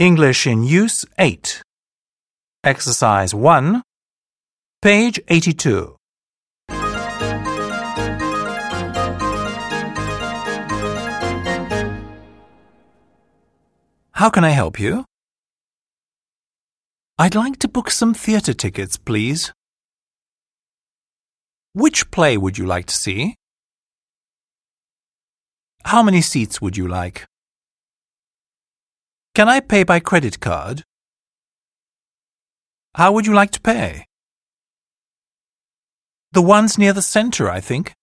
English in Use 8. Exercise 1, page 82. How can I help you? I'd like to book some theatre tickets, please. Which play would you like to see? How many seats would you like? Can I pay by credit card? How would you like to pay? The ones near the centre, I think.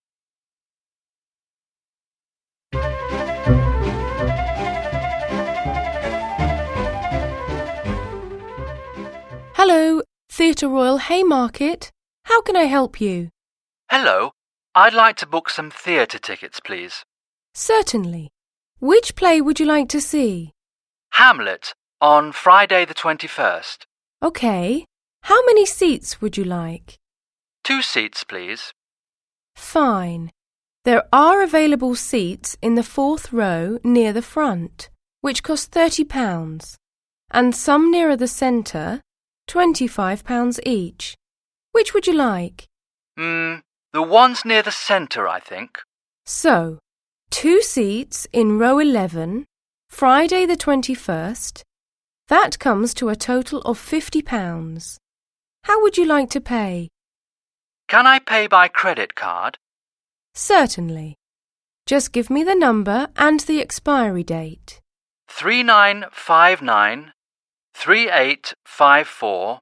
Hello, Theatre Royal Haymarket. How can I help you? Hello, I'd like to book some theatre tickets, please. Certainly. Which play would you like to see? Hamlet, on Friday the 21st. OK. How many seats would you like? 2 seats, please. Fine. There are available seats in the 4th row near the front, which cost £30, and some nearer the centre, £25 each. Which would you like? The ones near the centre, I think. So, 2 seats in row 11, Friday the 21st. That comes to a total of £50. How would you like to pay? Can I pay by credit card? Certainly. Just give me the number and the expiry date. 3959 3854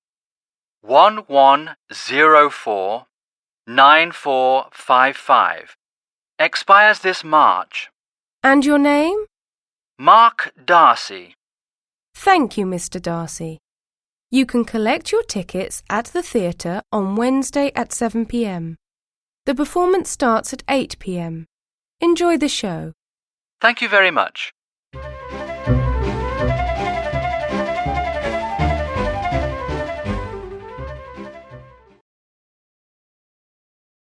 1104 9455. Expires this March. And your name? Mark Darcy. Thank you, Mr. Darcy. You can collect your tickets at the theatre on Wednesday at 7 p.m. The performance starts at 8 p.m. Enjoy the show. Thank you very much.